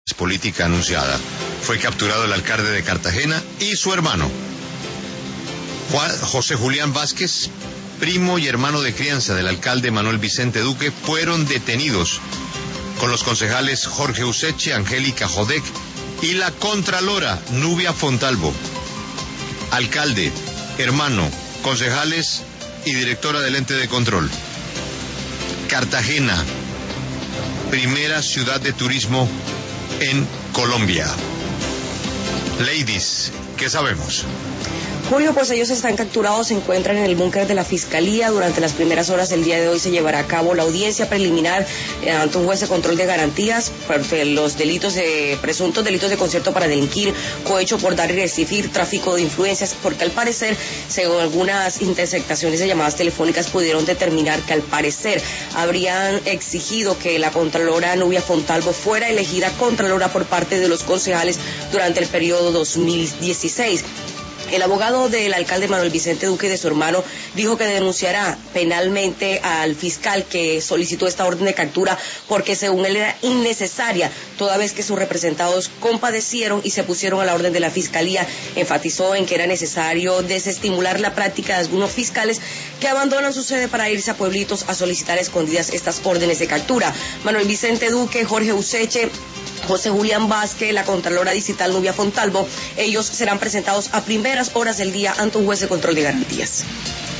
política anunciada. Fue capturado el alcalde de Cartagena y su hermano. José Julián Vázquez, primo y hermano de crianza del alcalde Manuel Vicente Duque, fueron detenidos con los concejales Jorge Useche, Angélica Jodek y la contralora Nubia Fontalvo. Alcalde, hermano, concejales y directora del ente de control. Cartagena, primera ciudad de turismo en Colombia. Ladies, ¿qué sabemos? Julio, pues ellos están capturados, se encuentran en el búnker de la Fiscalía. Durante las primeras horas del día de hoy se llevará a cabo la audiencia preliminar ante un juez de control de garantías por los presuntos delitos de concierto para delinquir, cohecho por dar y recibir, tráfico de influencias, porque al parecer, según algunas interceptaciones de llamadas telefónicas, pudieron determinar que al parecer habrían exigido que la contralora Nubia Fontalvo fuera elegida contralora por parte de los concejales durante el periodo 2016. El abogado del alcalde Manuel Vicente Duque y de su hermano dijo que denunciará penalmente al fiscal que solicitó esta orden de captura porque según él era innecesaria, toda vez que sus representados compadecieron y se pusieron a la orden de la fiscalía. Enfatizó en que era necesario desestimular la práctica de algunos fiscales que abandonan su sede para irse a pueblitos a solicitar escondidas estas órdenes de captura. Manuel Vicente Duque, Jorge Useche, José Julián Vázquez, la contralora distrital Nubia Fontalvo, ellos serán presentados a primeras horas del día ante un juez de control de garantías.